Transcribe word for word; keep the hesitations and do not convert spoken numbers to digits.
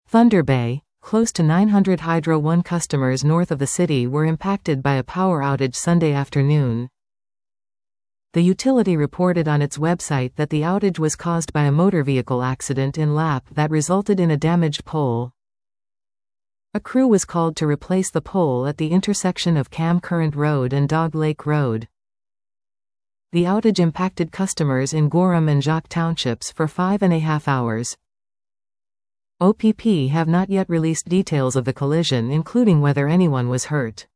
Thunder Bay, close to nine hundred Hydro One customers north of the city were impacted by a power outage Sunday afternoon. The utility reported on its website that the outage was caused by a motor vehicle accident in Lap that resulted in a damaged pole. A crew was called to replace the pole at the intersection of Cam Current Road and Dog Lake Road. The outage impacted customers in Gorham and Jacques townships for five and a half hours. O P P have not yet released details of the collision, including whether anyone was hurt.